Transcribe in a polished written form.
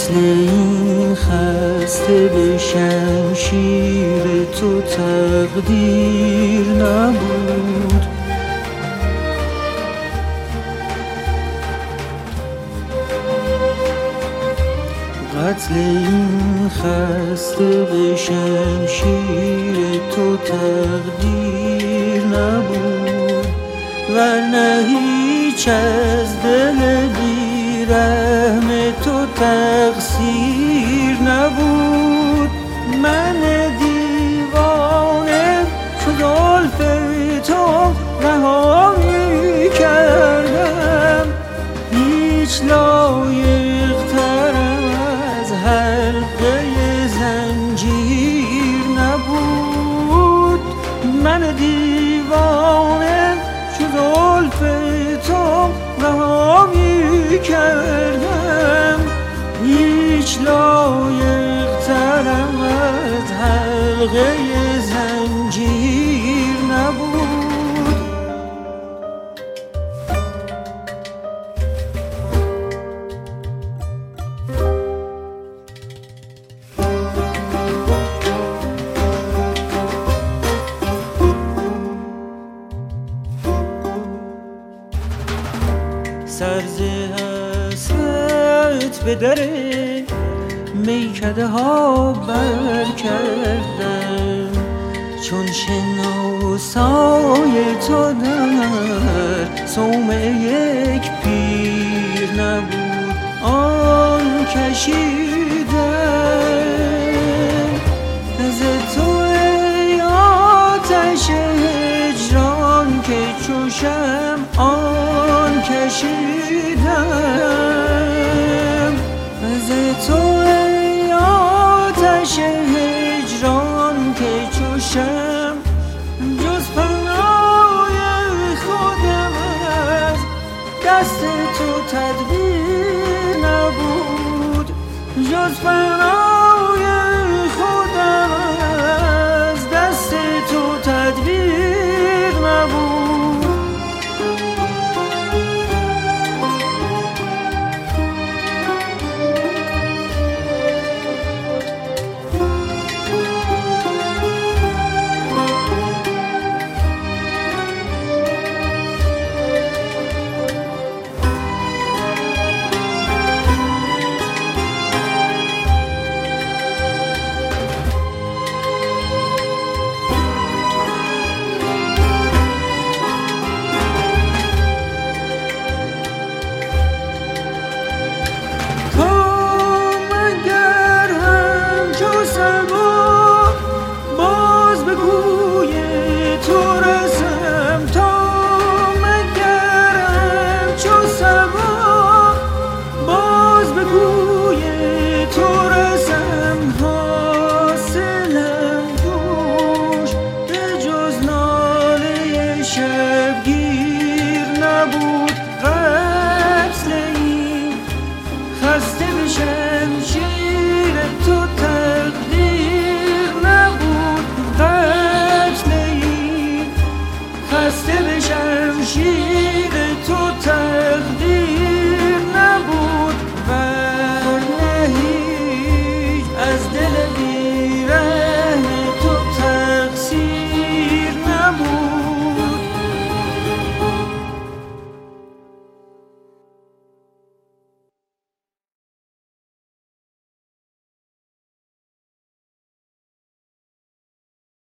قتل این خسته به شمشیر تو تقدیر نبود. قتل این خسته به شمشیر تو تقدیر نبود، ورنه هیچ از دل بیرحم تو تقصیر نبود. من دیوانه چو زلف تو رها می کردم، هیچ لایق ترم از حلقه زنجیر نبود. من دیوانه چو زلف تو رها می کردم، هیچ لایق ترم از حلقه زنجیر نبود. سر ز حسرت به در میکده ها بر کردم، چون شناسای تو در صومعه یک پیر نبود. آن کشیدم ز تو ای آتش هجران که چو شمع آن کشیدم ز تو ای آتش هجران که چو شمع. جز پناه خودم از دست تو تدبیر نبود، جز پناه